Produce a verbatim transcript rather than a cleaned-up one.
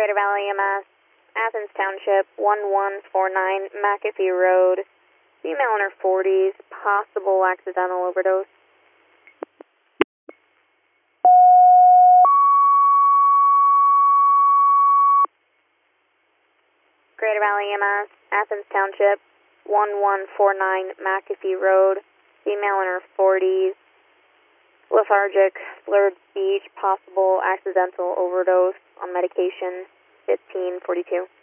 Greater Valley E M S, Athens Township, one one four nine McAfee Road, female in her forties, possible accidental overdose. Greater Valley E M S, Athens Township, one one four nine McAfee Road, female in her forties, lethargic, slurred speech, possible accidental overdose on medication, fifteen forty-two.